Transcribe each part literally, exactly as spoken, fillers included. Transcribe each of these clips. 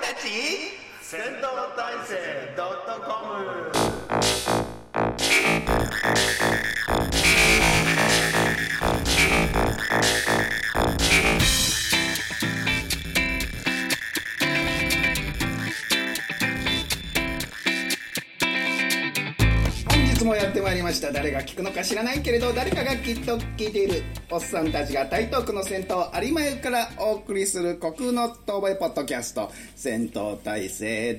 ち戦闘態勢 .com。 本日もやってまいりました。誰が聞くのか知らないけれど誰かがきっと聞いているおっさんたちが台東区の銭湯有馬湯からお送りする虚空の遠吠えポッドキャスト銭湯大勢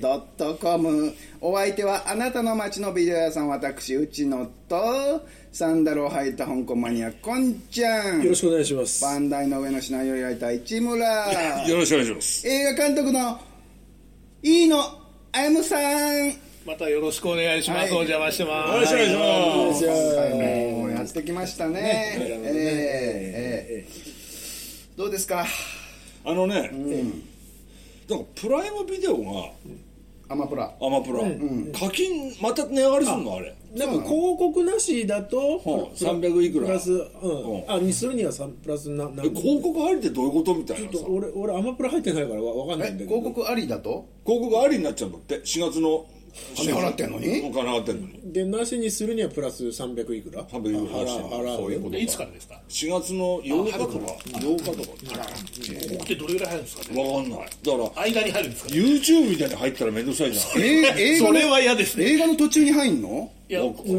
.com。 お相手はあなたの街のビデオ屋さん、私内野とサンダルを履いた香港マニアこんちゃん、 よろしくお願いします。 バンダイの上のシナリオを焼いた市村、 よろしくお願いします。 映画監督の飯野歩さん、 またよろしくお願いします、はい、お邪魔してます。 よろしくお願いします。 今回もやってきましたね。ねえーえー、どうですか。 あのね、うん、なんかプライムビデオがアマプラアマプラ、うん、課金また値上がりするのあれ。 なんか広告なしだと、 はあ、さんびゃくいくらプラス、うんうん、あにするにはプラスなな広告ありってどういうことみたいなさ。 ちょっと俺俺アマプラ入ってないからわかんないんだけど、 広告ありだと広告ありになっちゃうんだってしがつの金払ってんのに金払ってんのにでなしにするにはプラスさんびゃくいくらさんびゃくいくら払う。 そういうことか。 いつからですか。 しがつのようかとかようかとかここってどれぐらい入るんですかね。 わかんない。だから間に入るんですか、ね、 YouTube みたいに入ったらめんどくさいじゃん。 映画のそれは嫌ですね。 映画の途中に入んの。 いやわかんない。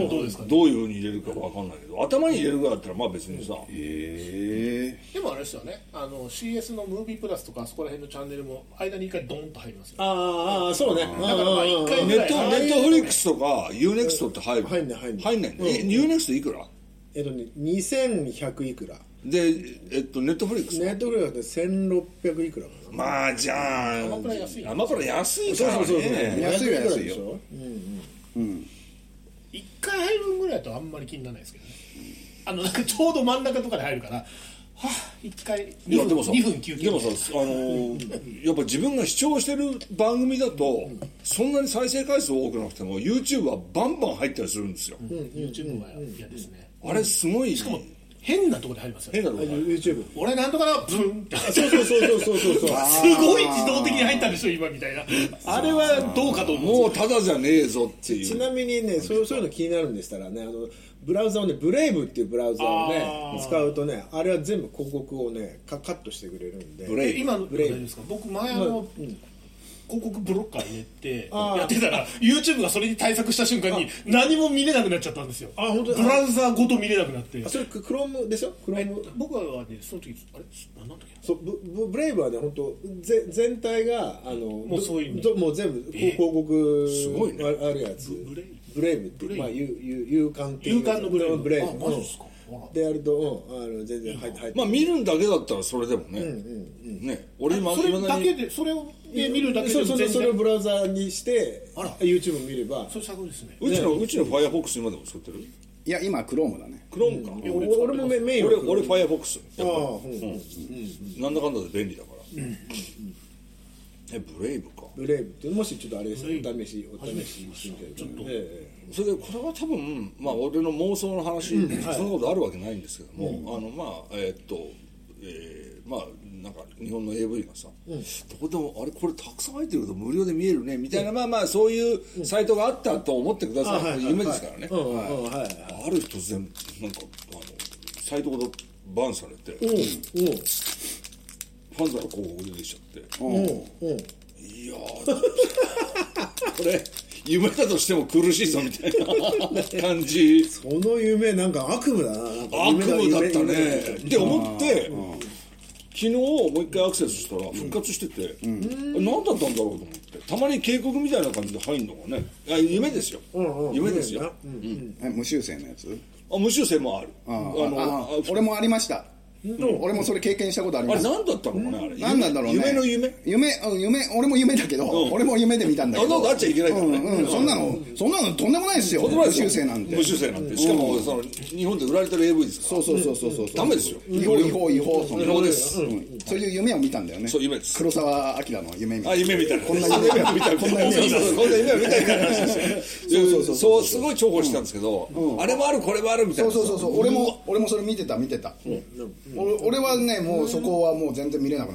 どうですかね。 どういう風に入れるかわかんないけど頭に入れるぐらいだったらまあ別にさ、 えー、でもあれですよね、あの シーエス のムービープラスとかそこら辺のチャンネルも間に一回ドーンと入りますよ。 ああそうね。だからまあ一回ネットネットフリックスとか ユーネクストって入る。 入んない入んない入んない。え ユーネクストいくら。 えっとねにせんひゃくいくらで、えっと、ネットフリックスネットフリックスでせんろっぴゃくいくらかな。 まあじゃあアマプラ安い。 アマプラ安いからね。 そうそうそう安いは安いよ。 うんうんうんいっかい入る分ぐらいだとあんまり気にならないですけどね。あのなんかちょうど真ん中とかで入るからはぁいっかいにふんにふん休憩。 でもさ、あのー、やっぱ自分が視聴してる番組だとそんなに再生回数多くなくても YouTube はバンバン入ったりするんですよ、 うん、YouTube は嫌ですね。 あれすごい。 しかも変なところで入りますよね。 変なところで YouTube 俺なんとかなブンってそうそうそうそうそうそうすごい自動的に入ったでしょ今みたいな。あれはどうかと思う。 もうただじゃねえぞっていう。 ちなみにねそうそういうの気になるんでしたらね、あのブラウザをねブレイブっていうブラウザをね使うとね、あれは全部広告をねカットしてくれるんで。 ブレイブ今のブレイブですか。僕前あの、うん広告ブロッカー入れてやってたら YouTube がそれに対策した瞬間に何も見れなくなっちゃったんですよ。あ本当ブラウザごと見れなくなって。 それクロームでしょ。クローム。 僕はねその時あれ何だっけ。 そうブブブレイブはね本当ぜ全体があのもうそういうもう全部広告すごいねあるやつ。 ブレイブブレイブってまあ勇勇敢っていう勇敢のブレイブ。 ブレイブ。 あマジですか。 でやると、うん、あの全然入って入って。 まあ見るんだけだったらそれでもね。 うんうんうん。 ね、俺今それだけでそれをで見るだけでそうそうそうそれをブラウザにしてあら YouTube 見れば。 それ最高ですね。 うちのうちの Firefox 今でも使ってる？ いや今クロームだね。 クロームか。 俺俺もメイン俺俺 Firefox。 ああうん。なんだかんだで便利だから。えブレイブか。 ブレイブってもしちょっとあれですよお試しお試ししてみて。 ちょっと。 それでこれは多分まあ俺の妄想の話、うんはい、そんなことあるわけないんですけども、うん、あのまあえー、っと、えー、まあなんか日本の エーブイ がさ、うん、どこでもあれこれたくさん入ってるけど無料で見えるねみたいな、うん、まあまあそういうサイトがあったと思ってください、うん、夢ですからね。ある日突然なんかあのサイトがバンされて、うんうん、ファンザの広告出てきちゃって、うんうん、いやこれ夢だとしても苦しいぞみたいな感じ。 その夢なんか悪夢だな。なんか悪夢だったねって思って昨日もう一回アクセスしたら復活してて、うん、何だったんだろうと思ってたまに警告みたいな感じで入るのがね。いや夢ですよ、うんうん、夢ですよ、うんうん、無修正のやつ。 あ無修正もある。 ああのあ俺もありました。うん、俺もそれ経験したことあります。 あれ何だったのかねあれ。 何なんだろうね。 夢の夢夢夢俺も夢だけど、うん、俺も夢で見たんだけど。 あんなのあっちゃいけないからね、 うんうん、そんなのそんなのとんでもないですよ。無修正なんて無修正なんてしかもその日本で売られてる エーブイ ですから。 そうそうそうそうそうダメですよ。 違法違法違法違法です、うん、 そういう夢を見たんだよね。 そう夢です。 黒澤明の夢みたいな。 あ夢みたいなこんな夢を見たこんな夢を見たこんな夢を見たみたいな話ですよ。そうそうそうすごい重宝したんですけど、あれもあるこれもあるみたいな。 そうそうそう俺も俺もそれ見てた見てた。俺はねもうそこはもう全然見れなくなっちゃった。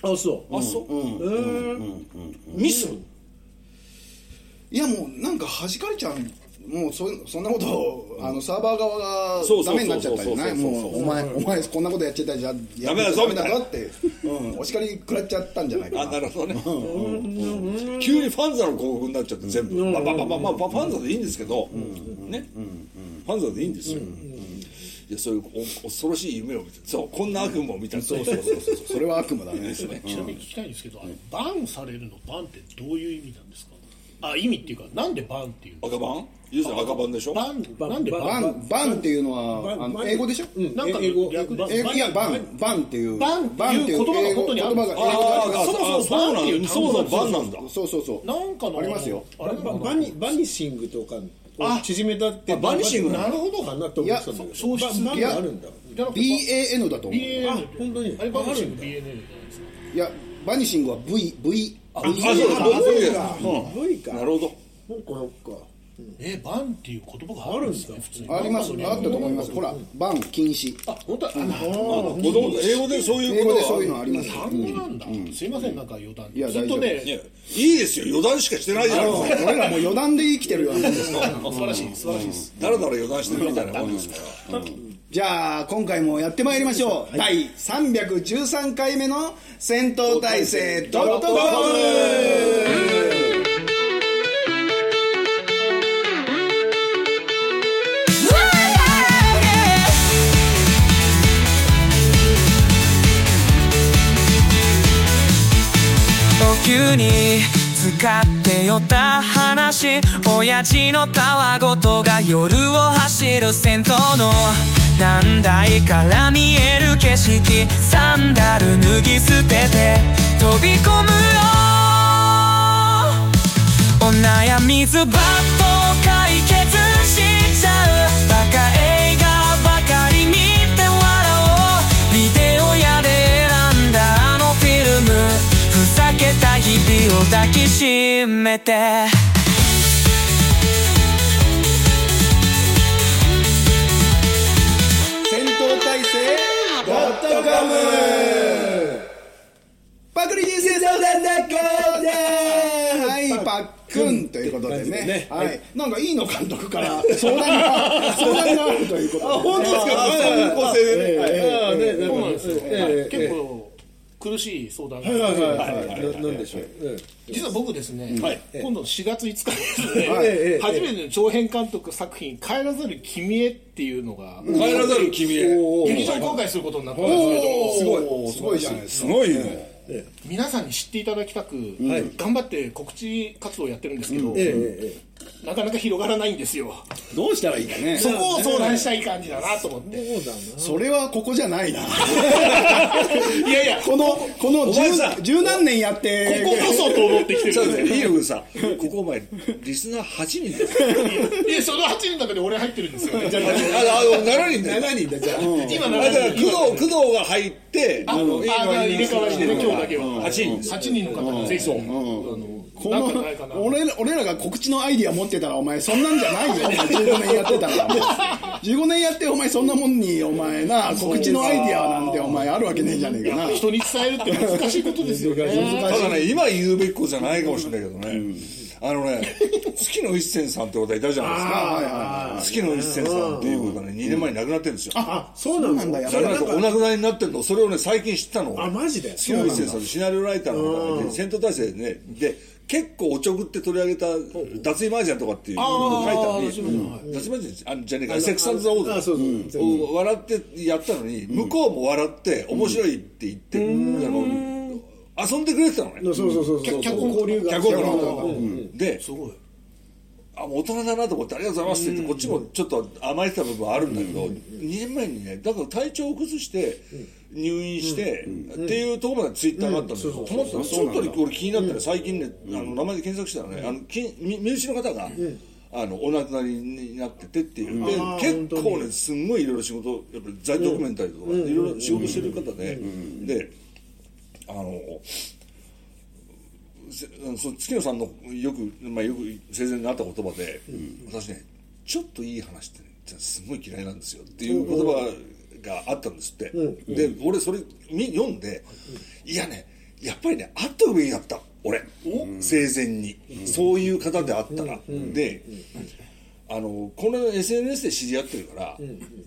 あそうあそう、 うんうんうんミスいやもうなんか弾かれちゃう、もう そ, そんなことをあのサーバー側がそうそうそうそうダメになっちゃったりね、もうお前お前こんなことやっちゃったらじゃあダメだぞダメだぞって、うん、お叱り食らっちゃったんじゃないかな。 あなるほどね、うん、急にファンザの広告になっちゃって全部、まあまあまあまあ、まあ、ファンザでいいんですけど、ね、ファンザでいいんですよ、いやそういう恐ろしい夢を見て、そうこんな悪夢を見た、 そうそうそうそうそれは悪夢だね。 ちなみに聞きたいんですけど、あのバンされるのバンってどういう意味なんですか？あ、意味っていうか、なんでバンっていうの？ 赤番？要するに赤番でしょ？ バン、なんでバン？ バンバンっていうのはあの英語でしょ？ なんか英語略で英語いやバンバンっていうバンっていう言葉が本当にあるんですか？ 言葉が英語ああそもそもそうなんバンっていうそもそもバンなんだ。 そうそうそうなんかのありますよ。 あれなのかなバニバニシングとかを縮めたってバニシングなるほどかなと思ってたんだけど、 消失バンがあるんだ。 じゃなくてビーエーエヌ だと思う。 ビーエーエヌあ本当にあれバニシングあるんだビーエーエヌ じゃないですか？ いやバニシングは V V あ、 V あそうだそうかだ、 無理かなるほど。 そっかそっかえ、バンっていう言葉があるんですか？普通にあります、あったと思います。ほらバン禁止、 あ、本当は、あ、 子供英語でそういう英こと語でそういうのあります。 単語なんだ。すいません、なんか余談いやでずっといね、 やいいですよ、余談しかしてないじゃん。 俺らもう余談で生きてるようなもんですから。 素晴らしい、素晴らしいです。 だらだら余談してるみたいなもんですから。 じゃあ今回もやってまいりましょう、だいさんびゃくじゅうさんかいめの戦闘態勢 .com。 急に使ってよった話、親父のたわごとが夜を走る先頭の難題から見える景色、サンダル脱ぎ捨てて飛び込むよ。お悩みズバッと解決しちゃう、バカ映画ばかり見て笑おう。ビデオ屋で選んだあのフィルム、ふざけた日々を抱きしめて、 戦闘態勢 .com パクリ人生相談学校ではいパックンということでね、 ねはい、なんか飯野監督から相談が相談があるということで、 あ本当ですか？ あそういう構成でね、 ああねそうなんですよ。 ええ結構苦しい相談がはいはいはいはいなんでしょう。 実は僕ですね、 はい今度しがついつかにですね、 はいええ初めての長編監督作品「帰らざる君へ」っていうのが、 帰らざる君へ。 劇場公開することになったんですけれども、 すごいすごいじゃないですすか。 ごいね。 皆さんに知っていただきたく、頑張って告知活動をやってるんですけど、 えええなかなか広がらないんですよ。 どうしたらいいかね。 そこを相談したい感じだなと思って。 えそうだな。 それはここじゃないな。 いやいや、 このこの十お前さ十何年やってこここそと思ってきてるそうんですよ。 いいよ君さ、ここお前リスナーはちにんだよ。 いや、そのはちにんの中で俺入ってるんですよね。 ああななにんだよ。 ななにんだじゃあ。 今あだからなな工藤工藤が入ってあの、あが入れ替わりでね、今日だけは。 はちにんですはちにんの方にぜひ、あの、 こなんかないかな。 の俺ら俺らが告知のアイディア持ってたらお前そんなんじゃないよ。お前じゅうごねんやってたらじゅうごねんやってお前そんなもんにお前な告知のアイディアなんてお前あるわけねえじゃねえかな。 人に伝えるって難しいことですよね。 ただね今言うべきことじゃないかもしれないけどね、あのね月野一泉さんってことはいたじゃないですか。月野一泉さんっていうことがねにねんまえに亡くなってるんですよ。 あそうなんだ。 やそれなんかお亡くなりになってるの、それをね最近知ったの。 あマジで。 月野一泉さんってシナリオライターの方がいて、戦闘態勢でねで結構おちょくって取り上げた脱衣麻雀とかっていうのを書いたのに、脱衣麻雀じゃねえか、セックス&ザ・オーダあそうそうー笑ってやったのに向こうも笑って面白いって言ってあの遊んでくれてたのね。 そうそうそうそう。 脚本交流が。 脚本家の方がうんですごい。 あもう大人だなと思ってありがとうございますって言ってこっちもちょっと甘えてた部分はあるんだけど、にねんまえにねだから体調を崩して入院してっていうところまでツイッターがあったんだけど、たまたまちょっと俺気になったら最近ねあの名前で検索したらねあのき身身内の方があのお亡くなりになっててっていうで結構ねすんごいいろいろ仕事やっぱり在ドキュメンタリーとかいろいろ仕事してる方でであのその月野さんのよく、まあ、よく生前にあった言葉で、うん、私ねちょっといい話って、ね、すごい嫌いなんですよっていう言葉があったんですって、うん、で、うん、俺それ読んで、うん、いやねやっぱりね会ったべきだった俺生前に、うん、そういう方であったら、うん、で、うん、あのこの エスエヌエス で知り合ってるから、うん、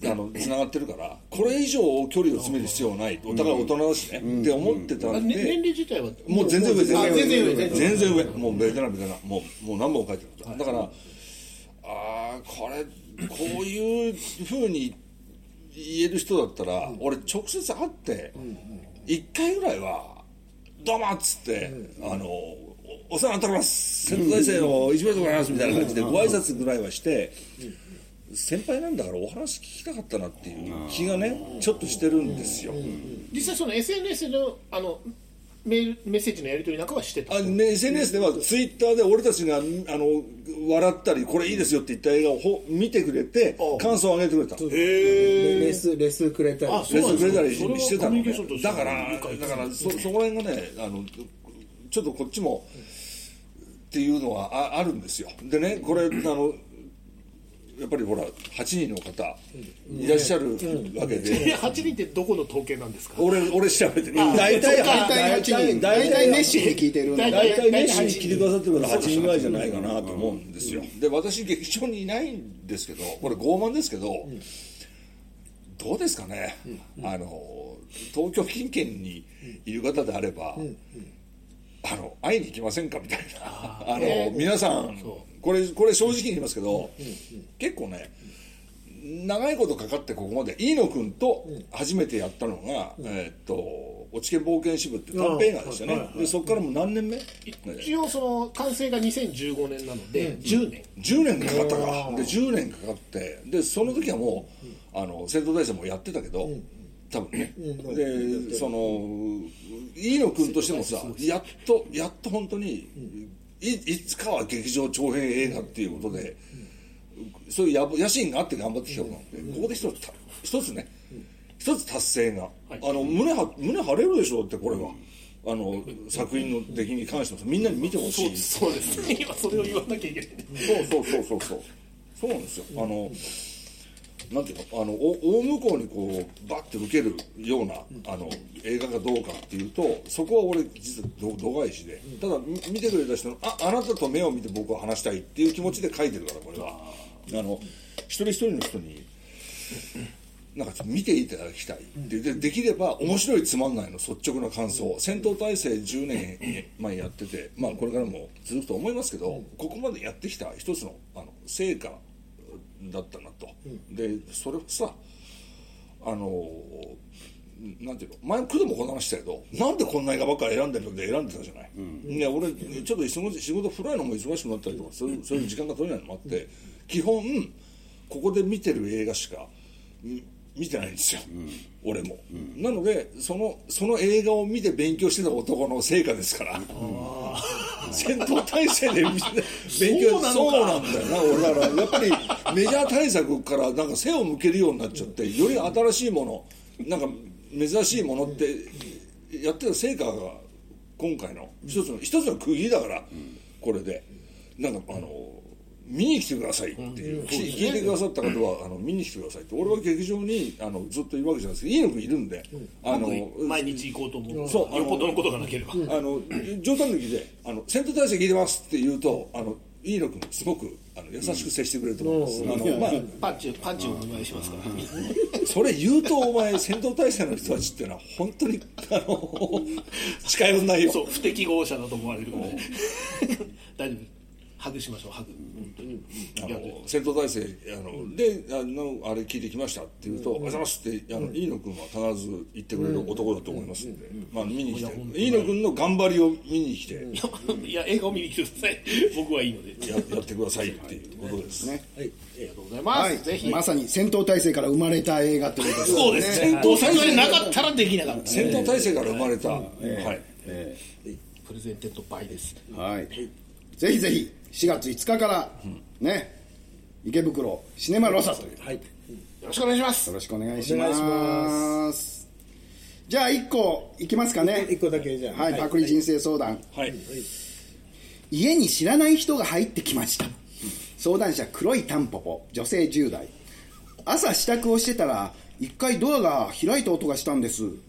あのつながってるからこれ以上距離を詰める必要はない、うん、お互い大人だしね、うん、って思ってたんで、うん、 年齢自体はもう全然上全然上全然上もうベテランベテランもうもう何本も書いてる、はい、だからああこれこういうふうに言える人だったら、うん、俺直接会っていっかいぐらいはどうもっつって、うん、あのお世話になっております先輩大生の一名でございますみたいな感じでご挨拶ぐらいはして、うん、先輩なんだからお話聞きたかったなっていう気がねちょっとしてるんですよ、うんうん、 実際その エスエヌエス のあのメールメッセージのやり取りなんかはしてたあ、ね、エスエヌエス ではツイッターで俺たちがあの笑ったりこれいいですよって言った映画をほ見てくれて感想を上げてくれたへレスレスくれたりレスくれたりしてたの、ね、だからだから そ, そこら辺がねあのちょっとこっちもっていうのは あ, あるんですよでねこれあのやっぱりほらはちにんの方いらっしゃるわけで、 はちにんってどこの統計なんですか俺俺調べてる大体はちにん大体熱心に聞いてる大体熱心に聞いてくださってるのははちにんぐらいじゃないかなと思うんですよで私劇場にいないんですけどこれ傲慢ですけどどうですかねあの東京近辺にいる方であればあの会いに行きませんかみたいなあの皆さんこれこれ正直に言いますけど、うんうん、結構ね長いことかかってここまで飯野君と初めてやったのが、うん、えー、っと落ち研冒険支部って短編映画でしたね、はいはい、でそこからもう何年目一応その完成がにせんじゅうごねんなので、うん、じゅうねんじゅうねんかかったかでじゅうねんかかってでその時はもう、うん、あの戦闘大戦もやってたけど、うん、多分ね、うん、でその飯野君としてもさやっとやっと本当に、うんい, いつかは劇場長編映画っていうことで、うん、そういう野心があって頑張ってきたことなので、うん、ここで一つ一つね、うん、一つ達成が、はい、あの胸は胸張れるでしょうってこれは、うん、あの作品の出来に関してはみんなに見てほしいそうですね今それを言わなきゃいけないそうそうそうそうそうそうなんですよ、うん、あのなんていうのあの大向こうにこうバッて受けるようなあの映画がどうかっていうとそこは俺実は度外視でただ見てくれた人の あ, あなたと目を見て僕は話したいっていう気持ちで書いてるからこれはあの一人一人の人になんか見ていただきたいで で, できれば面白いつまんないの率直な感想戦闘態勢じゅうねんまえやっててまあこれからも続くと思いますけどここまでやってきた一つのあの成果だったなと、うん、でそれをさあのなんていうの前工藤もこの話したけどなんでこんな映画ばっかり選んでるので選んでたじゃない、うん、いや俺ちょっと仕事仕事古いのも忙しくなったりとかそういう、そういう時間が取れないのもあって、うん、基本ここで見てる映画しか見てないんですよ、うん、俺も、うん、なのでそのその映画を見て勉強してた男の成果ですから戦闘態勢で勉強そうなんだよな俺だからやっぱりメジャー対策からなんか背を向けるようになっちゃってより新しいものなんか珍しいものってやってた成果が今回の一つの一つの区切りだからこれでなんかあの見に来てくださいっていう、うん、聞いてくださった方はあの見に来てくださいって俺は劇場にあのずっといるわけじゃないですけどいいのくいるんで、うん、 あの毎日行こうと思うそうよっぽどのことがなければ、 うん、あの冗談抜きであの戦闘態勢聞いてますって言うとあのいいのくすごくあの優しく接してくれると思います、うん、あのまあ、 パンチパンチをお願いしますから、 うん、それ言うとお前戦闘態勢の人たちっていうのは本当にあの近寄んないよそう不適合者だと思われるので大丈夫ハグしましょうハグ本当にあの戦闘態勢あの、うん、であのあれ聞いてきましたって言うと「おはようございます」ってあの、うん、飯野君は必ず言ってくれる男だと思いますんで、うん、まあ見に来て飯野君の頑張りを見に来て、うん、 いや映画を見に来てください僕はいいのでや, やってくださいっていうことですね、 はい、ありがとうございます、はい、ぜひまさに戦闘態勢から生まれた映画ということですねそうです戦闘態勢なかったらできなかった、ね、 戦闘態勢から生まれた、うんえー、はい、 えー、プレゼンテッドバイです、 はい、ぜひぜひしがついつかから、うん、ね池袋シネマロサという、 はい、よろしくお願いしますよろしくお願いしますじゃあいっこいきますかねいっこだけじゃあはい、はい、パクリ人生相談、 はいはい、 家に知らない人が入ってきました、うん、相談者黒いタンポポ女性じゅう代朝支度をしてたら一回ドアが開いた音がしたんです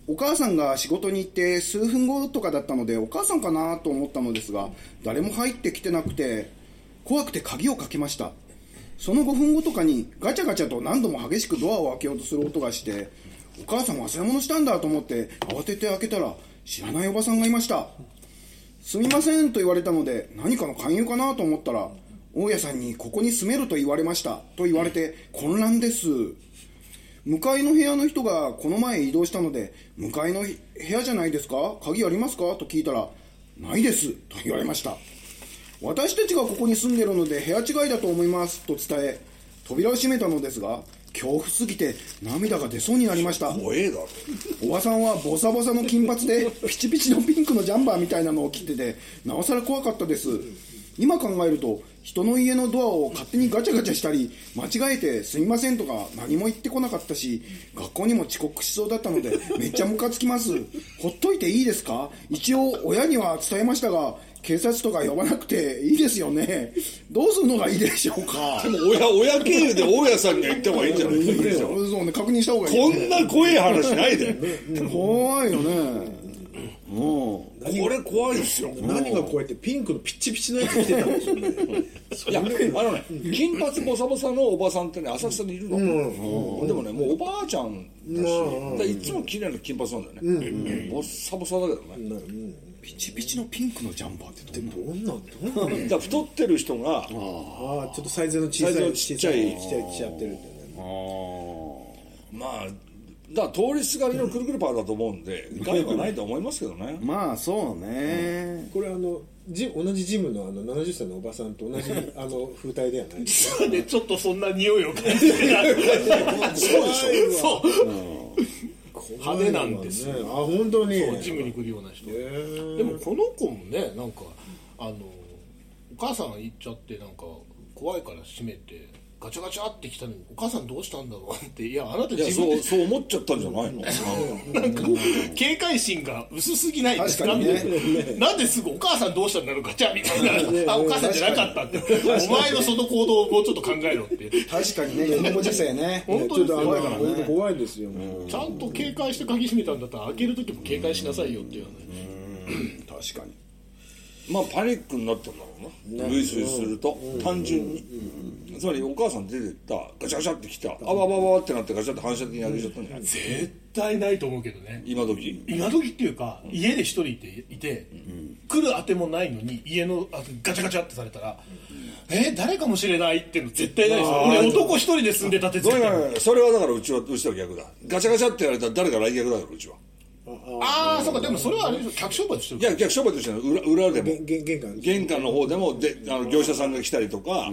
お母さんが仕事に行って数分後とかだったのでお母さんかなと思ったのですが、誰も入ってきてなくて怖くて鍵をかけました。そのごふんごとかにガチャガチャと何度も激しくドアを開けようとする音がして、お母さん忘れ物したんだと思って慌てて開けたら知らないおばさんがいました。すみませんと言われたので何かの勧誘かなと思ったら、大家さんにここに住めると言われましたと言われて混乱です。向かいの部屋の人がこの前移動したので、向かいの部屋じゃないですか、鍵ありますかと聞いたら、ないですと言われました。私たちがここに住んでるので部屋違いだと思いますと伝え、扉を閉めたのですが、恐怖すぎて涙が出そうになりました。 怖えだろ。 おばさんはボサボサの金髪でピチピチのピンクのジャンバーみたいなのを着てて、なおさら怖かったです。今考えると人の家のドアを勝手にガチャガチャしたり、間違えてすみませんとか何も言ってこなかったし、学校にも遅刻しそうだったのでめっちゃムカつきます。ほっといていいですか。一応親には伝えましたが、警察とか呼ばなくていいですよね。どうするのがいいでしょうか。 でも親親経由で大家さんには言った方がいいんじゃないですか。 そうね、確認した方がいい、 こんな怖い話ないで。 怖いよね。うん、 これ怖いですよ。 何が怖いってピンクのピッチピチのやつ着てたんですよね。 いやあのね、金髪ボサボサのおばさんってね、浅草にいるの、うんうん、でもねもうおばあちゃんだし、うん、だいつも綺麗な金髪なんだよね、うんうん、ボサボサだけどね、うんうん、 ピチピチのピンクのジャンパーってどんなんどんなんだ太ってる人が、ああちょっとサイズの小さいちっちゃいちっちゃいしちゃってるんだよね。 あまあだから通りすがりのくるくるパーだと思うんで害はないと思いますけどね。 まあそうね、 うん、これあのジ同じジムのあのななじゅっさいのおばさんと同じあの風体ではないですか。 ね、ちょっとそんな匂いを感じてる。 そうでしょ。そう。 うん、派手なんですよ。 ね、あ本当に。 そうジムに来るような人。でもこの子もねなんかあのお母さんが行っちゃってなんか怖いから閉めて。ガチャガチャって来たのにお母さんどうしたんだろうって、いやあなた自分でそうそう思っちゃったんじゃないの。 なんか警戒心が薄すぎないですか、 ね、 なんですぐお母さんどうしたんだろうガチャみたいな、あお母さんじゃなかったって、お前のその行動をもうちょっと考えろって。 確かにね、このご時世ね本当ですよ、 怖いからね、怖いですよ、 うん、ちゃんと警戒して鍵閉めたんだったら開ける時も警戒しなさいよっていうね。 うん確かにまあパニックになったんだろうな、類推すると、単純に、つまりお母さん出てったガチャガチャって来た、あわわわってなってガチャって反射的に開けちゃったんじゃない。 絶対ないと思うけどね、 今時今時っていうか、家で一人いていて、来る当てもないのに家のガチャガチャってされたら、えー、誰かもしれないっていうの絶対ないですよ。俺男一人で住んでたって絶対。 それはだからうちはうちは逆だ。ガチャガチャって言われたら誰か来客だからうちは。 ああそうか、でもそれはあれ客商売としてる。 いや逆商売としては 裏, 裏でも玄関玄関の方でもであの業者さんが来たりとか、うん、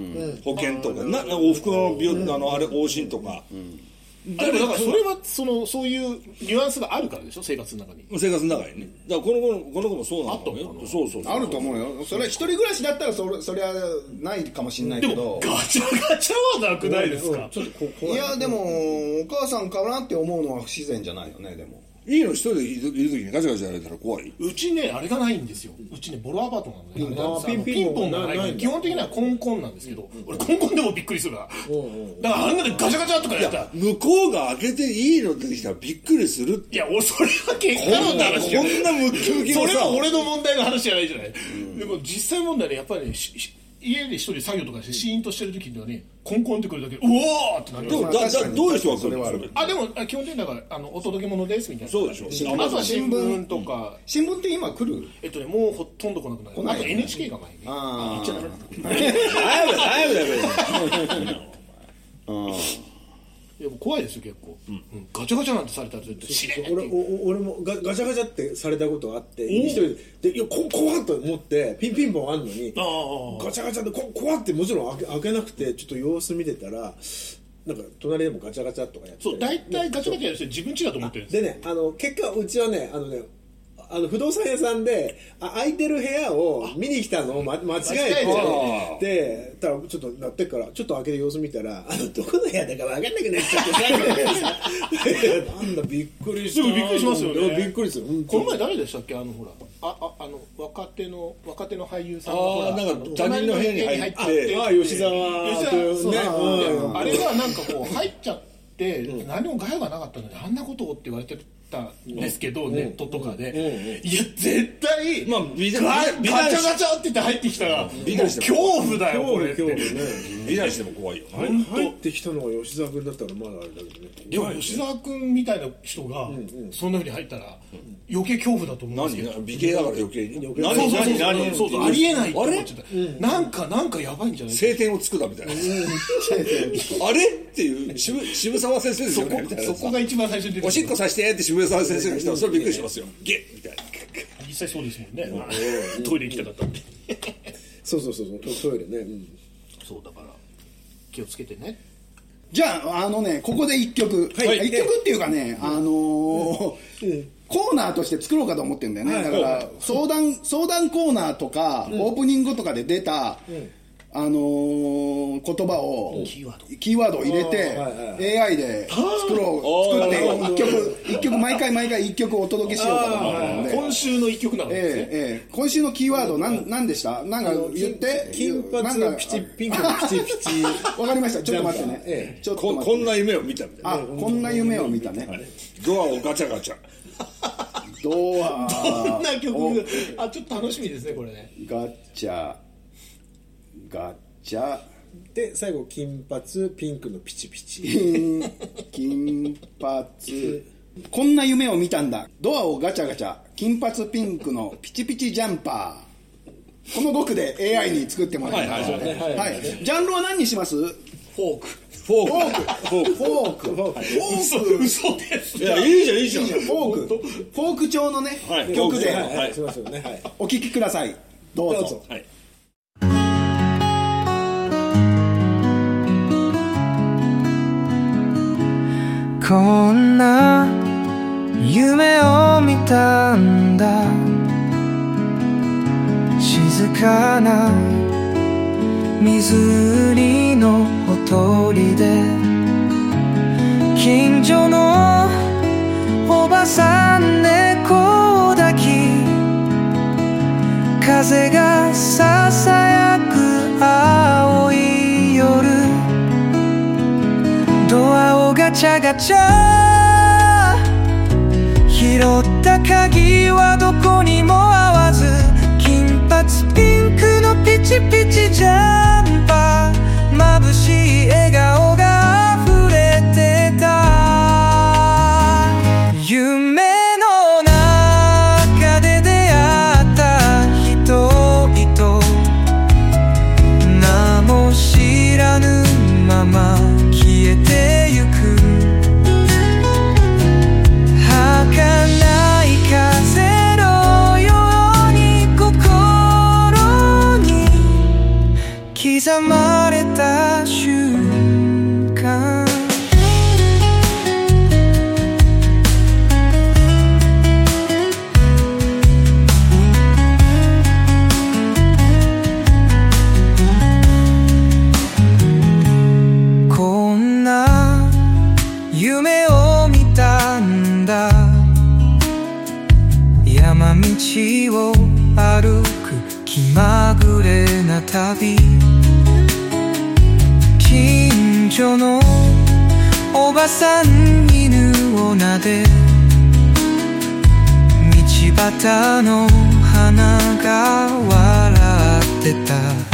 保険とかなおふくろの病、うん、あのあれ往診とか、うん、 だからそれはそのそういうニュアンスがあるからでしょ、生活の中に。 生活の中にね。だからこの子のこの子もそうなんだよ。そうそうそうあると思うよ。それ一人暮らしだったらそれそれはないかもしれないけど。 でもガチャガチャはなくないですか。 ちょっとこいやでもお母さんかなって思うのは不自然じゃないよね。でも。 いいの一人でいる時にガチャガチャやられたら怖い。 うちねあれがないんですよ。うちねボロアパートなので、あピンピンポンがない。基本的にはコンコンなんですけど、俺コンコンでもびっくりするから。だからあんなでガチャガチャとかやったら向こうが開けていいの出てきたらびっくりする。 いや俺それは結果の話じゃない。 こんなムッキムキのさ、 それは俺の問題の話じゃないじゃない。でも実際問題ねやっぱりね家で一人作業とかしてシーンとしてる時にはねコンコンってくるだけでうおーってなる。 でもだだどういう人が来るの。 あでも基本的にだからあのお届け物ですみたいな。 そうでしょ。 あとは新聞とか、 うん、新聞って今来る。 えっとねもうほとんど来なくなる。 来ない。 あと エヌエイチケー が前に。ああ言っちゃダメだ。 早く早くだよ。 うんいやもう怖いですよ結構、うんうん、ガチャガチャなんてされたら絶対知れ俺お俺もガガチャガチャってされたことがあって一人でいやこ怖っと思ってピンピンポンあんのにガチャガチャでこ怖ってもちろん開け開けなくてちょっと様子見てたらなんか隣でもガチャガチャとかやってそう大体ガチャガチャやる人自分家だと思ってるんですでねあの結果うちはねあのねあの不動産屋さんであ空いてる部屋を見に来たのを、ま、間違えてでたらちょっとなってからちょっと開けて様子見たらあのどこの部屋だか分かんなくなっちゃってさなんだびっくりした。 でもびっくりしますよね。 びっくりする、うん、 この前誰でしたっけあのほらあああの若手の若手の俳優さんがほらなんか他人の部屋に入ってああ吉沢吉沢そう、ねうん、あれはなんかこう入っちゃって、うん、何も害がなかったのにあんなことをって言われてるたんですけど、 うん、 ネットとかで、 うん、 いや絶対、 まあ、美ガガチャガチャって言って入ってきたら、 美男子で恐怖だよこれって。 美男子でも怖いよ。 入ってきたのが吉沢君だったらまだあれだけどね。 でも吉沢君みたいな人がそんなふうに入ったら余計恐怖だと思うんですけど。 美形だから余計に。 そうそうそうそうそうそうありえないって思っちゃった。なんかなんかやばいんじゃない。 晴天をつくだみたいな。あれっていう渋渋沢先生ですよね。 そこが一番最初に出てくる。 おしっこさせてって渋沢先生が来たらそれびっくりしますよ。ゲッみたいな。 実際そうですもんね。トイレ行きたかったんで。 そうそうそうそうトイレね、うん、 そうだから気をつけてね。 じゃああのねここで一曲、はい、一曲っていうかね、あのーうん、コーナーとして作ろうかと思ってるんだよね、はい、だから相談相談コーナーとか、うん、オープニングとかで出た、うんあのー、言葉をキーワードキーワードを入れて、はいはい、エーアイ で作ろう作って一曲一曲毎回毎回一曲お届けしようかと思ってるんで今週の一曲なんですね、 えーえー、今週のキーワードなんなんでしたなんか言って金髪ピチピンクのピチピチわかりましたちょっと待ってね、えー、ちょっと待って、ね、 こんな夢を見たみたいなあこんな夢を見たね、はい、 ドアをガチャガチャドアどんな曲あちょっと楽しみですねこれねガチャガチャで最後金髪ピンクのピチピチ金髪こんな夢を見たんだドアをガチャガチャ金髪ピンクのピチピチジャンパーこのごくで エーアイ に作ってもらいますのでジャンルは何にします？ フォークフォークフォークフォークフォーク嘘です。 いやいいじゃんいいじゃんフォークフォーク調のね、はい、曲で、はいはい、お聴きくださいどうぞ、どうぞはいこんな夢を見たんだ静かな湖のほとりで近所のおばさん猫抱き風がささやく青い夜ドアをガチャガチャ拾った鍵はどこにも合わず金髪ピンクのピチピチジャンパー眩しい笑顔が溢れてた夢の中で出会った人々名も知らぬまま消えてゆく儚い風のように心に刻まれた瞬間こんな夢を見たんだ山道を歩く気まぐれな旅近所のおばさん犬を撫で道端の花が笑ってた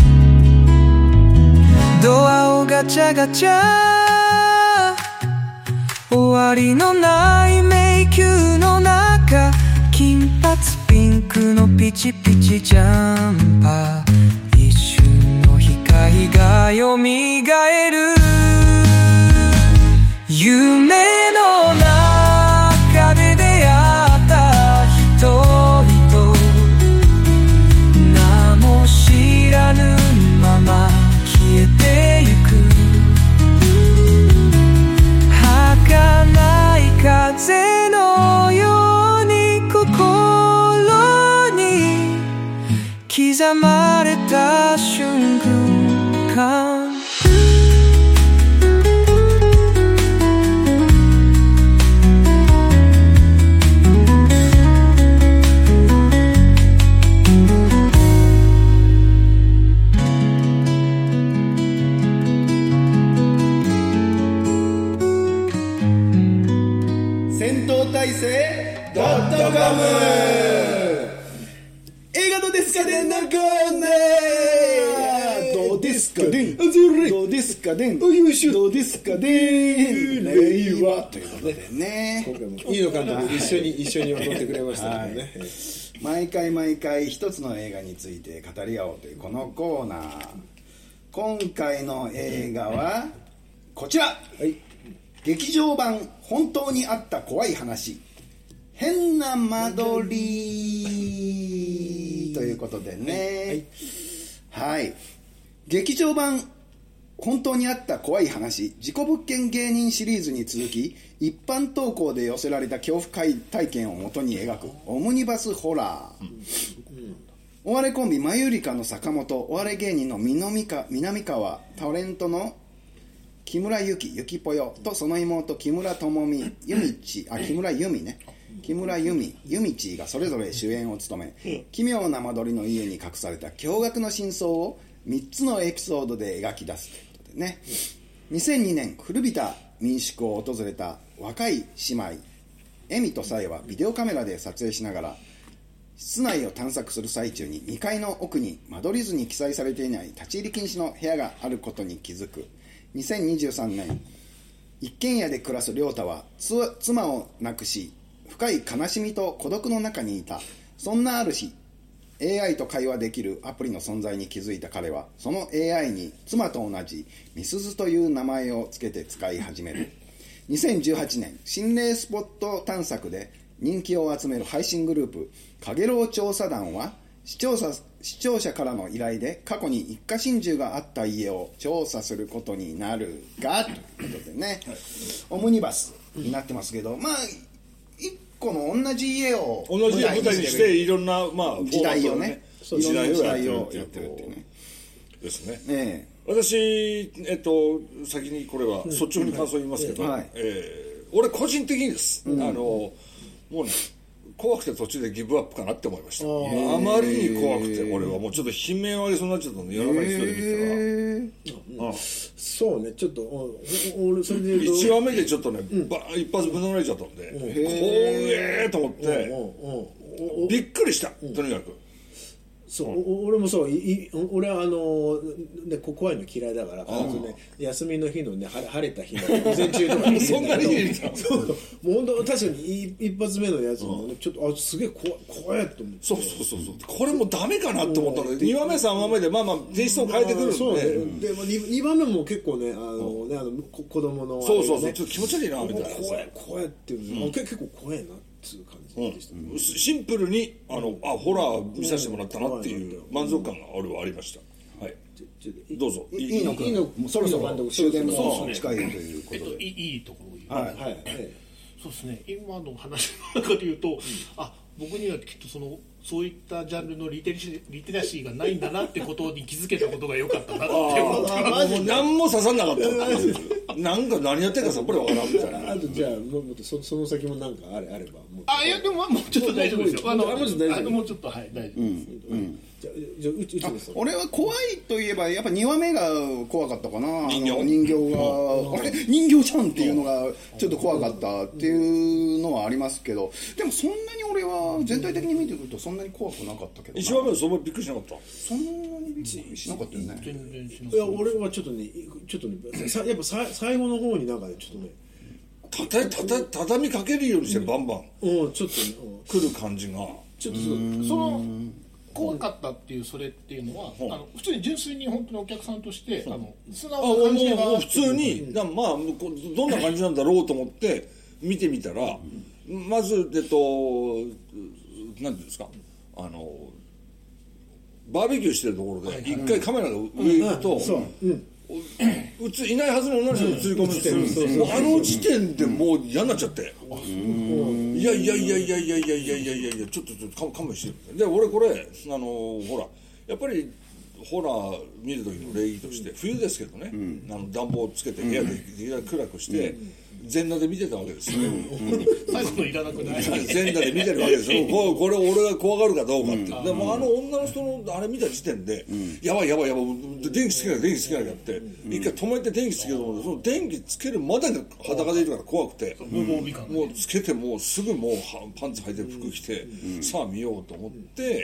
ドアをガチャガチャ終わりのない迷宮の中金髪ピンクのピチピチジャンパー一瞬の光がよみがえる夢の中で出会った人々名も知らぬまま消えてゆく儚い風のように心に刻まれた瞬間戦闘態勢カム。映画どうですかね、なかね。どうですかね。どうですかね。どうですかね。令和ということでね。 今回も飯野監督一緒に一緒に踊ってくれましたけどね。 毎回毎回一つの映画について語り合おうというこのコーナー。今回の映画はこちら、はい、劇場版本当にあった怖い話、変な間取りということでね、はい、はい、劇場版本当にあった怖い話、事故物件芸人シリーズに続き、一般投稿で寄せられた恐怖体験をもとに描くオムニバスホラー、うんうん、お笑いコンビマユリカの坂本、お笑い芸人の南川、南川タレントの木村ゆき、ゆきぽよとその妹木村智美、ゆみち、あ、木村由美ね、木村由美、ゆみちがそれぞれ主演を務め、奇妙な間取りの家に隠された驚愕の真相をみっつのエピソードで描き出すということでね。にせんにねん、古びた民宿を訪れた若い姉妹エミとサエはビデオカメラで撮影しながら室内を探索する最中ににかいの奥に間取り図に記載されていない立ち入り禁止の部屋があることに気づく。にせんにじゅうさんねん、一軒家で暮らす亮太は妻を亡くし深い悲しみと孤独の中にいた。そんなある日、 エーアイ と会話できるアプリの存在に気づいた彼は、その エーアイ に妻と同じみすずという名前をつけて使い始める。にせんじゅうはちねん、心霊スポット探索で人気を集める配信グループかげろう調査団は、視聴者、視聴者からの依頼で過去に一家心中があった家を調査することになるが、ということでね、はい、オムニバスになってますけど、うん、まあ一個の同じ家を同じ舞台にしていろんな、まあ、 時代をね、 時代をやってるっていうねですね。 ねえ、 私、えっと、先にこれは率直に感想を言いますけど、うんはい、えー、俺個人的にです、うん、あのもうね、怖くて途中でギブアップかなって思いました。あまりに怖くて、俺はもうちょっと悲鳴を上げそうになっちゃったので、やらない人で見てたら、うん、そうね、ちょっと俺それでいちわめでちょっとね、うん、一発ぶん殴られちゃったんで、怖えと思って、びっくりした、とにかく。 そう、うん、俺もそう、い俺はあの、ね、怖いの嫌いだから、ね、休みの日のね、晴れた日の午前中とかにそんなに見たそう、もう本当確かに一発目のやつも、ね、ちょっとあすげえ怖い怖いと思って、 そうそうそうそう、これもうダメかなと思ったので、にわめさんわめでまあまあテイストを変えてくるんで、そうね、 でも 2, にばんめも結構ね、あのね、あの子供の、ね、 そうそうそう、ちょっと気持ち悪いなみたいな、 怖い怖いっていうの、うん、結構怖いなっていう感じでした、ね、 うん、シンプルにあのあホラー見させてもらったなっていう満足感が俺はありました。はい、どうぞ。 いいのいいの、そろそろ終電も近いということで、 えっと、いいところを言う、 はいはい、 そうですね、今の話の中で言うと、うん、あ、僕にはきっとそのそういったジャンルのリテラシー、リテラシーがないんだなってことに気づけたことが良かったなって思ってます。 もう何も刺さんなかったなんか何やってんかさっぱりわからんみたいな。 あとじゃあもうそ, その先も何かあれあればもう、 あ、いやでももうちょっと大丈夫ですよ。あのもうちょっと大丈夫、 もうちょっと、はい、大丈夫です、うんうん、 じゃあじゃあうちうちです。 俺は怖いといえばやっぱにわめが怖かったかな。 人形人形が、あれ人形ちゃんっていうのがちょっと怖かったっていうのはありますけど、でもそんなに俺は全体的に見てくるとそんなに怖くなかったけど、 一番目はそんなにびっくりしなかった。 そんなにびっくりしなかったよね。 全然しなかった。 いや俺はちょっとね、ちょっとね、さやっぱさ最後の方になんかね、ちょっとね、 たたたた畳みかけるようにしてバンバン、 うん、ちょっと、 来る感じがちょっとその怖かったっていうそれっていうのは、うん、あの普通に純粋に本当にお客さんとして、うん、あの素直な感じでは普通に、うん、まあどんな感じなんだろうと思って見てみたら、うん、まずえっと何ていうんですか、あのバーベキューしてるところで一回カメラが上行くと、うついないはずの女の人が映り込むんですよ。あの時点でもう嫌になっちゃって、いやいやいやいやいやいやいやいやいやいやちょっとちょっと勘弁してる。で俺これあのほらやっぱりホラー見る時の礼儀として、冬ですけどね、あの暖房をつけて部屋でできるだけ暗くして、全裸で見てたわけですよ。 最後のいらなくない全裸で見てるわけですよ。これ、これ俺が怖がるかどうかって。でもあの女の人のあれ見た時点で、やばいやばいやばい、電気つけない電気つけないって、一回止めて電気つけようと思って、その電気つけるまでが裸でいるから怖くて、もうつけてもうすぐもうパンツ履いて服着て、さあ見ようと思って、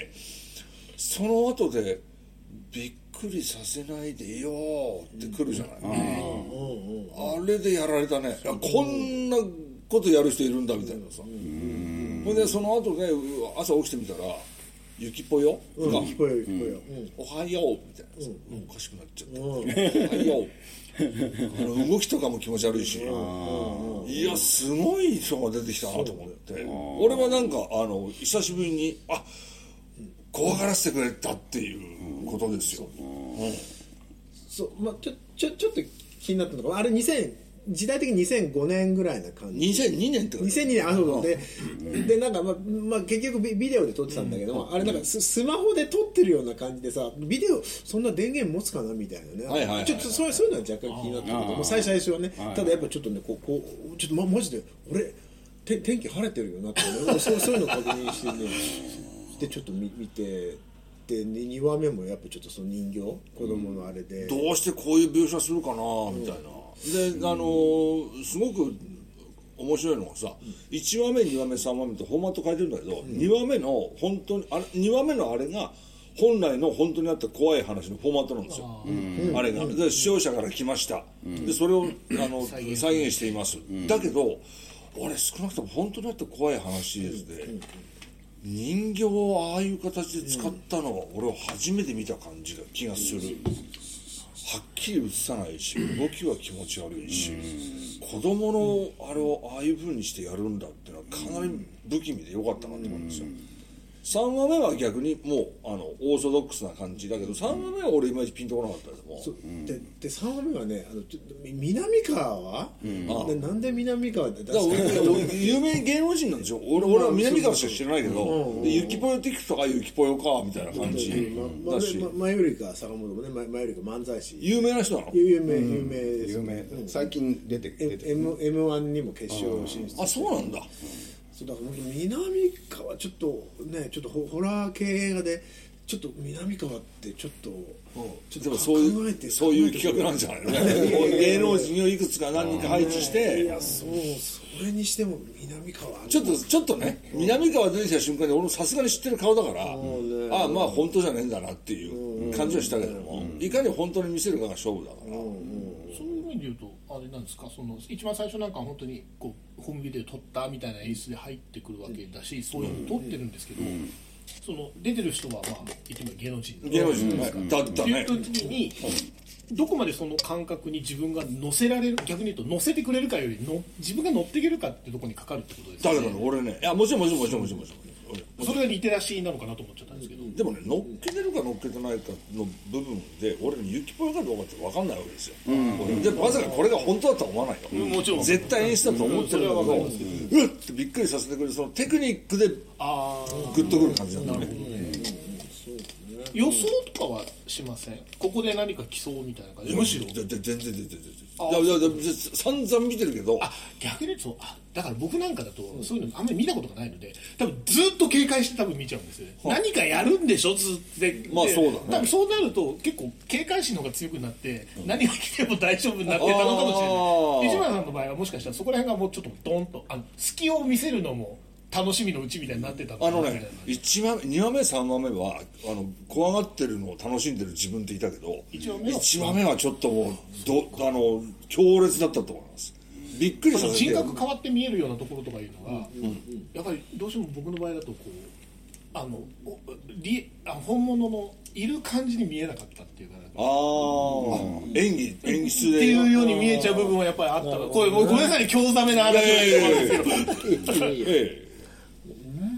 その後でびっくりさせないでよって来るじゃない、あれでやられたね。いやこんなことやる人いるんだみたいなさ。ほんでその後ね、朝起きてみたらゆきぽよが、 ゆきぽよゆきぽよ、 おはようみたいな、おかしくなっちゃった、おはようあの動きとかも気持ち悪いし、いやすごい人が出てきたなと思って、俺はなんかあの久しぶりにあ怖がらせてくれたっていうことですよ。 そう、まあ、ちょちょちょっと気になったのがあれにせん時代的ににせんごねんぐらいな感じ。 にせんにねんってことにせんにねんあそうそうででなんかまあ、まあ、結局ビビデオで撮ってたんだけども、あれなんかススマホで撮ってるような感じでさ、ビデオそんな電源持つかなみたいなね、 はいはいはい、 ちょっとそういうそういうのは若干気になったけども、最初はね、ただやっぱちょっとねこうこうちょっとまマジで俺て天気晴れてるよなって、ね、そうそういうのを確認してねでちょっと見見て。でにわめもやっぱちょっとその人形子供のあれで、 うん、どうしてこういう描写するかなみたいな、うん、であのー、すごく面白いのがさ、うん、いちわめにわめさんわめとフォーマット変えてるんだけど、うん、にわめの本当にあれにわめのあれが本来の本当にあった怖い話のフォーマットなんですよ、あ, うん、あれがで視聴者から来ました、うん、でそれをあの再現しています、うん、だけど俺少なくとも本当にあった怖い話で、うんうん、人形をああいう形で使ったのは俺は初めて見た感じが気がする。はっきり映さないし動きは気持ち悪いし、子供のあれをああいう風にしてやるんだってのはかなり不気味でよかったなと思うんですよ。さんわめは逆にもうあのオーソドックスな感じだけど、さんわめは俺いまいちピンとこなかったけども、 うん、で, でさんわめはねあのちょっと南川は、うん、でなんで南川で出した有名芸能人なんでしょ。 俺, 俺は南川しか知らないけど、うん、でゆきぽよって聞くとかゆきぽよかみたいな感じだし、 まま前よりか坂本もね前よりか漫才師有名な人なの。 有名有名です、 有名、うん、最近出て出て M エムワン にも決勝進出。 あそうなんだ。 だから南川ちょっとねちょっとホラー系映画でちょっと南川ってちょっと、うん、 ちょっとそういうそういう企画なんじゃないの芸能人をいくつか何人か配置して、 いやそうそれにしても南川ちょっとちょっとね、南川出てきた瞬間に俺もさすがに知ってる顔だから、うんね、ああまあ本当じゃねえんだなっていう感じはしたけども、うん、いかに本当に見せるかが勝負だから、うんうん、 そういう意味で言うとあれなんですか、その一番最初なんか本当にこうホームビデオ撮ったみたいな演出で入ってくるわけだし、そういうの撮ってるんですけど、うん、その出てる人はまあ言っても芸能人芸能人ですか、うん、だったねっていう時にどこまでその感覚に自分が乗せられる、逆に言うと乗せてくれるかよりの自分が乗っていけるかっていうところにかかるってことですね。 だけどね俺ねいやもちろんもちろんもちろんもちろんもちろんそれがリテラシーなのかなと思っちゃったんですけど、 でもね乗っけてるか乗っけてないかの部分で俺にゆきぽよかどうかって分かんないわけですよ、うん、でまさかこれが本当だとは思わないよ、うん、もちろん絶対演出だと思ってるんだけど、うん、うっってびっくりさせてくれるそのテクニックでグッとくる感じなんだね、 予想とかはしません？ここで何か来そうみたいな感じ。むしろ全然全然全然いやいや散々見てるけど、 あ逆に言うとあだから僕なんかだとそういうのあんまり見たことがないので多分ずっと警戒して多分見ちゃうんですよね、はあ、何かやるんでしょずってまあそうだね、 多分そうなると結構警戒心の方が強くなって、うん、何が来ても大丈夫になってたのかもしれない。西村さんの場合はもしかしたらそこら辺がもうちょっとドンとあの隙を見せるのも楽しみのうちみたいになってたのかな。 あのねいちわめにわめさんわめはあの怖がってるのを楽しんでる自分っていたけどいちわめはちょっともうどあの強烈だったと思います。びっくりさせて人格変わって見えるようなところとかいうのが、うんうん、やっぱりどうしても僕の場合だとこうあのリあ本物のいる感じに見えなかったっていうか、 ああ演技演出でっていうように見えちゃう部分はやっぱりあったの。これもうごめんなさい興ざめな話をしてますけど、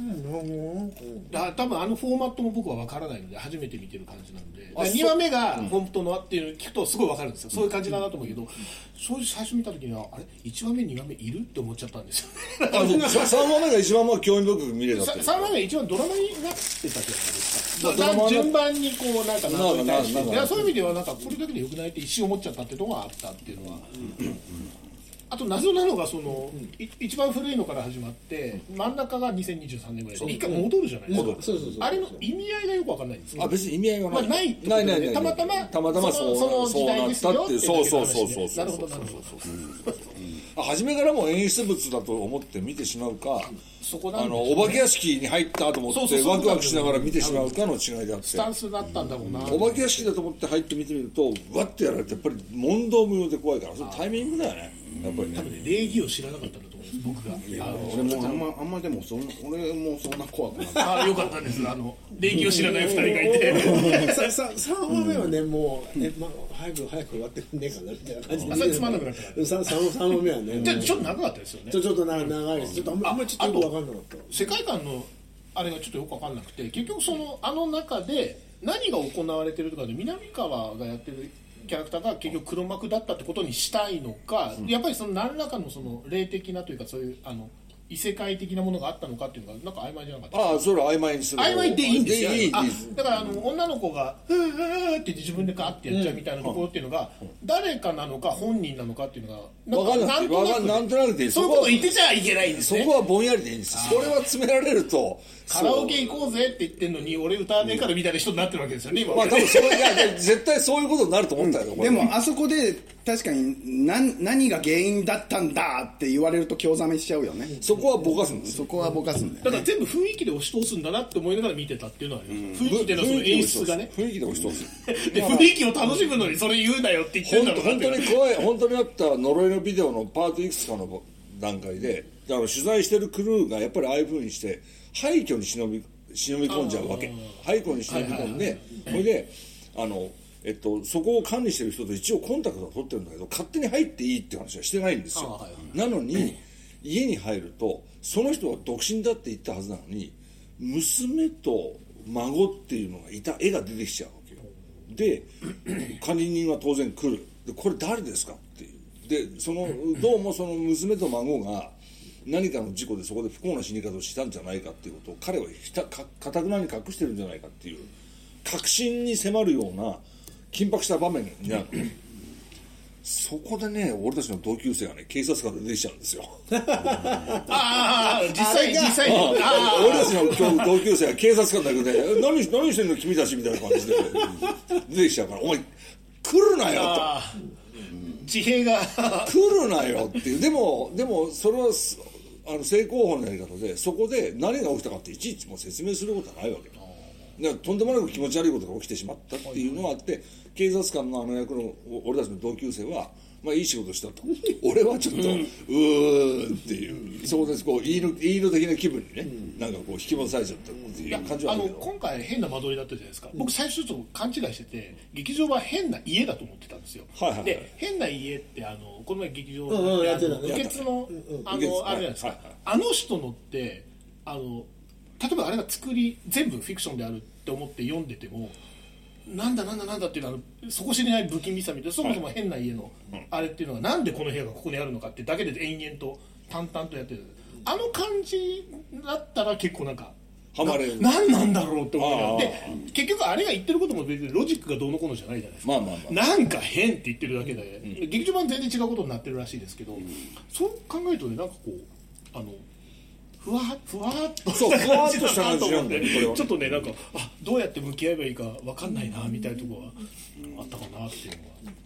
だから多分あのフォーマットも僕は分からないので初めて見てる感じなんで、にわめが本当のっていうのを聞くとすごい分かるんですよ、そういう感じだなと思うけど、正直最初見た時にはあれいちわめにわめいるって思っちゃったんですよねさんわめが一番まあ興味深く見れたってさんわめが一番ドラマになってたじゃないですか、まあ、順番にこうなんか謎に対して、いやそういう意味ではなんかこれだけでよくないって一瞬思っちゃったっていうのがあったっていうのは、うんうん、あと謎なのがその、うん、一番古いのから始まって真ん中がにせんにじゅうさんねんぐらいで一回戻るじゃないですか、うん、そうそうそう、あれの意味合いがよく分かんないんですよ。 あ、別に意味合いがない、 まあ、ないってないないない、 たまたまたまたまそうその時代ですよっていうだけの話で、 そうそうそうそう、 なるほどなるほど、 初めからもう演出物だと思って見てしまうか、 そこなんであのお化け屋敷に入ったと思ってワクワクしながら見てしまうかの違いであって、 スタンスだったんだろうな、 お化け屋敷だと思って入って見てみるとわってやられてやっぱり問答無用で怖いから、そのタイミングだよね、やっぱりね。 多分ね礼儀を知らなかったんだと思うんです僕が。 いや俺もあんまあんまでもそん俺もそんな怖くなかった。 あよかったです。あの礼儀を知らない二人がいて。 ささ三話目はねもうえま早く早く終わってくんねえかなみたいな感じで。 それつまんなくなったから。 三三三話目はね。 じゃちょっと長かったですよね。 ちょちょっと長いです。ちょっとあんまあんまちょっとよく分かんなかった。 世界観のあれがちょっとよく分かんなくて、結局そのあの中で何が行われてるとかで南川がやってるキャラクターが結局黒幕だったってことにしたいのか、うん、やっぱりその何らかのその霊的なというかそういうあの異世界的なものがあったのかっていうのがなんか曖昧じゃなかった。 ああ、それは曖昧にする。 曖昧でいいんですよ。 いいいいあだからあの女の子がふーふーって自分でカーってやっちゃうみたいなところっていうのが、うん、誰かなのか本人なのかっていうのが分かんなくて、なんとなくで、なんとなくで、 そういうこと言ってちゃいけないんですね。 そこはぼんやりでいいんです。それは詰められると。 カラオケ行こうぜって言ってんのに俺歌わねえからみたいな人になってるわけですよね今。 まあ多分それいや絶対そういうことになると思ったよ、 うん、でもあそこで確かに何何が原因だったんだって言われると興ざめしちゃうよね。 そこはぼかすんです。 そこはぼかすんだよ、ね、 だから全部雰囲気で押し通すんだなって思いながら見てたっていうのはあります、うん、雰囲気でのその演出がね雰囲気で押し通すで雰囲気を楽しむのにそれ言うなよって言ってんだろうなって。 本当に怖い本当にあった呪いのビデオのパートいくつかの段階でだから取材してるクルーがやっぱりああいう風にして廃墟に忍び忍び込んじゃうわけ。廃墟に忍び込んでそれであの、えっと、そこを管理してる人と一応コンタクトを取ってるんだけど勝手に入っていいって話はしてないんですよ、はいはい、なのに家に入るとその人は独身だって言ったはずなのに娘と孫っていうのがいた絵が出てきちゃうわけよ。で管理人は当然来る。でこれ誰ですかっていうでそのどうもその娘と孫が何かの事故でそこで不幸な死に方をしたんじゃないかっていうことを彼はひたかたくなに隠してるんじゃないかっていう確信に迫るような緊迫した場面になるそこでね俺たちの同級生がね警察官で出てきちゃうんですよああ実際実際に俺たちの同級生は警察官だけで何, 何してんの君たちみたいな感じで出てきちゃうからお前来るなよと自閉が来るなよっていうでもでもそれはあの正攻法のやり方でそこで何が起きたかっていちいちもう説明することはないわけだからとんでもなく気持ち悪いことが起きてしまったっていうのがあって警察官のあの役の俺たちの同級生はまあいい仕事したと俺はちょっと、うん、うーんっていうそこでこういいのいいの的な気分にね、うん、なんかこう引き戻されちゃったっていう感じはあるけど、 あの今回変な間取りだったじゃないですか。僕最初ちょっと勘違いしてて劇場は変な家だと思ってたんですよ、はいはいはい、で変な家ってあのこの前劇場の不潔のあのあるじゃないですか、はいはいはい、あの人のってあの例えばあれが作り全部フィクションであるって思って読んでてもなんだなんだなんだっていうのはそこ知りない不気味さみたいなそもそも変な家のあれっていうのはなんでこの部屋がここにあるのかってだけで延々と淡々とやってるあの感じだったら結構なんかハマれる何なんだろうって思いながらで結局あれが言ってることも別にロジックがどうのこうのじゃないじゃないですか、まあまあまあ、なんか変って言ってるだけで、うん、劇場版全然違うことになってるらしいですけど、うん、そう考えるとねなんかこうあのふわふわっとした感じだなと思ってちょっとねなんかあどうやって向き合えばいいか分かんないなみたいなところはあったかなっていうのは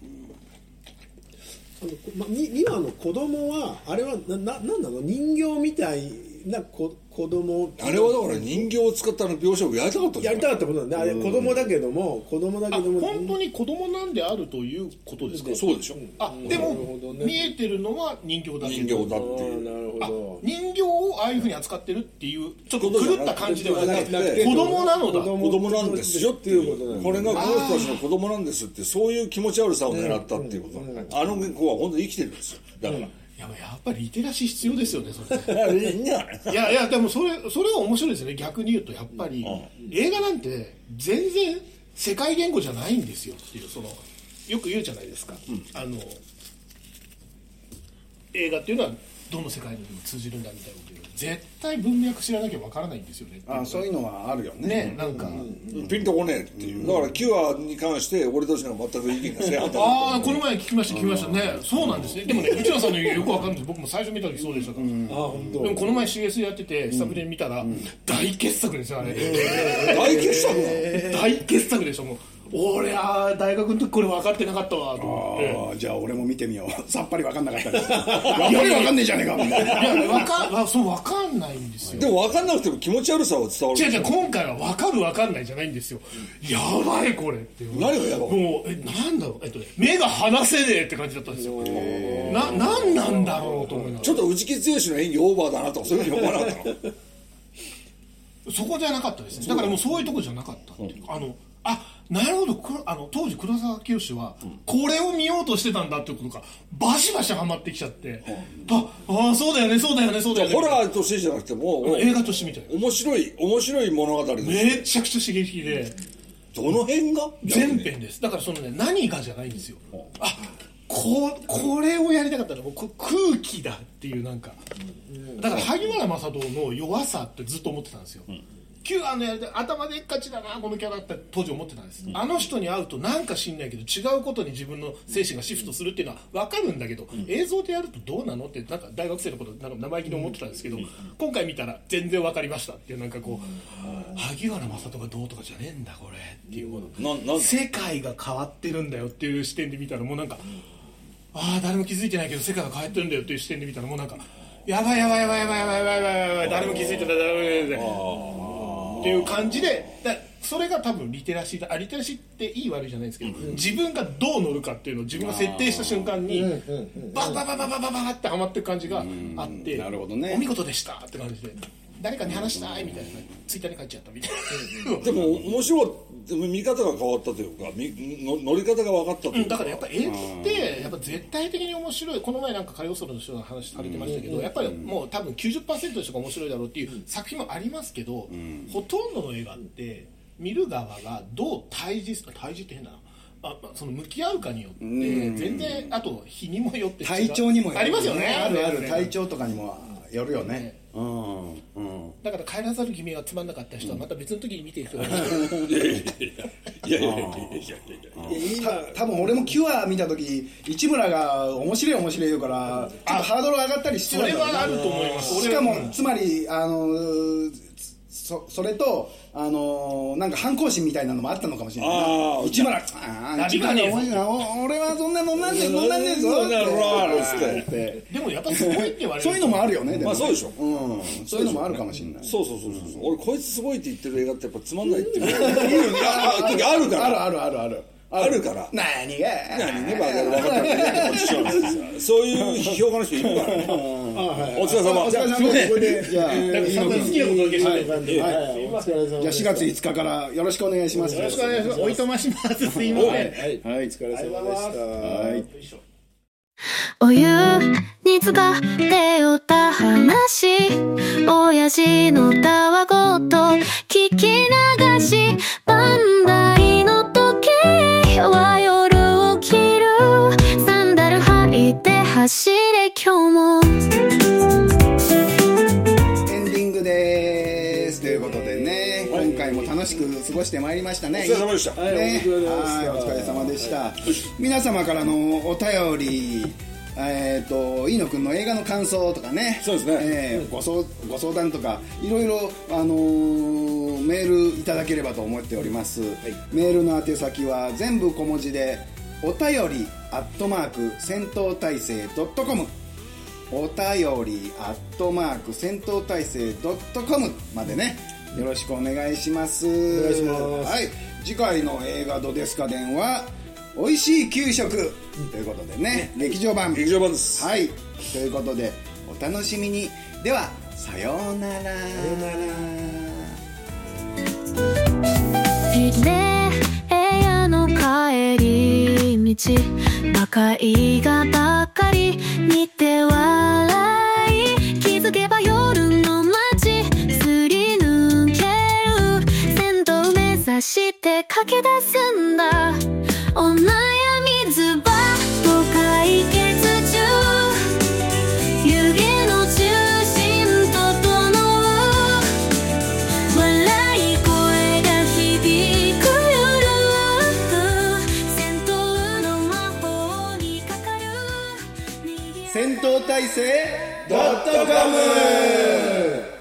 あの、ま、にわの子供はあれはなななんなの人形みたいな子子供あれはだから人形を使ったの描写をやりたかったんやりたかったことなんであれ子供だけども子供だけども本当に子供なんであるということですか。 そうでしょ。 あでも、ね、見えてるのは人形だけ人形だっていうなるほど人形をああいうふうに扱ってるっていうちょっと狂った感じではなくて子供なのだ子供なんですよっていうことなんこれがこの人たちの子供なんですってそういう気持ち悪さを狙ったっていうこと、うん、あの子は本当に生きてるんですよだから、うんやっぱりリテラシー必要ですよねそれいいんじゃないいやいやでもそれそれは面白いですね。逆に言うとやっぱり、うん、映画なんて全然世界言語じゃないんですよっていう、そのよく言うじゃないですか、うん、あの映画っていうのはどの世界にも通じるんだみたいなこと言う、絶対文脈知らなきゃわからないんですよね。 ああそういうのはあるよね。 ねなんか、 うん、ピンとこねえっていう、だからキュアに関して俺たちが全く意見が正反対。 ああこの前聞きました聞きましたね、うん、そうなんですね。でもね内野さんの言うよくわかるんです。僕も最初見た時そうでしたから、うん、あ本当。でもこの前 シーエス やってて久々に見たら、うん、大傑作ですよあれ、 えー、大傑作えー、大傑作でしょ。もう俺は大学の時これ分かってなかったわと思って。 あじゃあ俺も見てみよう。さっぱり分かんなかったです。やっぱり分かんねえじゃねえかみたいな。 いや分かそう分かんないんですよ。 でも分かんなくても気持ち悪さは伝わる。 違う違う今回は分かる分かんないじゃないんですよ。やばいこれっていう。 何がやばい。 もうえなんだろう、えっとね、目が離せねえって感じだったんですよ。ななんなんだろうと思いながら。 ちょっと内木剛の演技オーバーだなとかそういうふうに思わなかったの。そこじゃなかったですね。だからもうそういうとこじゃなかったっていう、うん、あのあなるほどあの当時黒沢清はこれを見ようとしてたんだっていうことがバシバシハマってきちゃって、うん、ああそうだよねそうだよねそうだよね。 ホラーとしてじゃなくても映画としてみたいな面白い面白い物語です。 めちゃくちゃ刺激的で。 どの辺が全編です。だからそのね何がじゃないんですよ。あここれをやりたかったらもう空気だっていうなんかだから萩原正人の弱さってずっと思ってたんですよ、うんキュアのやりた頭でっかちだなこのキャラって当時思ってたんです、うん、あの人に会うとなんか知んないけど違うことに自分の精神がシフトするっていうのは分かるんだけど、うん、映像でやるとどうなのってなんか大学生のことなんか生意気に思ってたんですけど、うん、今回見たら全然分かりましたっていうなんかこう、うん、萩原正人がどうとかじゃねえんだこれっていうもの世界が変わってるんだよっていう視点で見たらもうなんかああ誰も気づいてないけど世界が変わってるんだよっていう視点で見たらもうなんかやばいやばいやばいやばいやばいやばいやばいやばい誰も気づいてない誰も気づいてないっていう感じでだそれが多分リテラシーだあリテラシーっていい悪いじゃないんですけど、うん、自分がどう乗るかっていうのを自分が設定した瞬間にバババババババってハマってる感じがあって、 なるほどね、 お見事でしたって感じで誰かに話したいみたいなツイッターに書いちゃったみたいなでも面白い見方が変わったというか乗り方が分かったというか、 うん、だからやっぱ映画ってやっぱ絶対的に面白い。この前なんかカリオストロの人が話されてましたけど、うん、やっぱりもう多分 きゅうじゅっパーセント の人が面白いだろうっていう作品もありますけど、うん、ほとんどの映画って見る側がどう対峙対峙って変だなあその向き合うかによって全然あと日にもよって体調にもよるありますよね。 あるある体調とかにもよるよね、ねうんうん、 だから帰らざる君がつまんなかった人はまた別の時に見てる人がいる。 いやいやいやいやいやいや多分俺もキュア見た時市村が面白い面白い言うからちょっとハードル上がったりしてるんだよね。それはあると思います。 しかもつまりあのそ, それとあのー、なんか反抗心みたいなのもあったのかもしれない。市村、あ市村の面白いな。俺はそんなのなんねえ、そんなんねえぞって。 でもやっぱすごいって言われる。 そういうのもあるよね。でもまあそうでしょ。 うん。そういうのもあるかもしれない。 そうそうそうそう。俺こいつすごいって言ってる映画ってやっぱつまんないっていう時あるから。 あるあるあるある。 あるから。 何が何ねバカ分かったね。そういう批評家の人いるからね。お疲れ様。 お疲れ様です。これでじゃあ好きなことだけしてはい。じゃあしがついつかからよろしくお願いします。 よろしくお願いします。おいとまします。すいません。はい。 はい。お疲れ様でした。はい。 お湯に浸かっておった話親父のたわごと聞き流しバンダイの時計は夜起きるサンダル履いて走れ今日もエンディングですということでね、はい、今回も楽しく過ごしてまいりましたね。 お疲れ様でした、 ね、はい、お疲れ様でした、はい、皆様からのお便りえー、と飯野くんの映画の感想とかね、 そうですね、 えー、ご, 相ご相談とかいろいろ、あのー、メールいただければと思っております、はい、メールの宛先は全部小文字でお便りアットマーク戦闘態勢 .com お便りアットマーク戦闘態勢 .com までねよろしくお願いします。 お願いします。 はい、次回の映画ドデスカ伝はおいしい給食ということでね、劇場版劇場版です。 はい、ということでお楽しみに。ではさようなら。さようなら。部屋の帰り道バカ映画ばかり見ては吐き出すんだ。お悩みズバッと解決中。湯気の中心整う。笑い声が響く夜。戦闘の魔法にかかる。 戦闘態勢 .com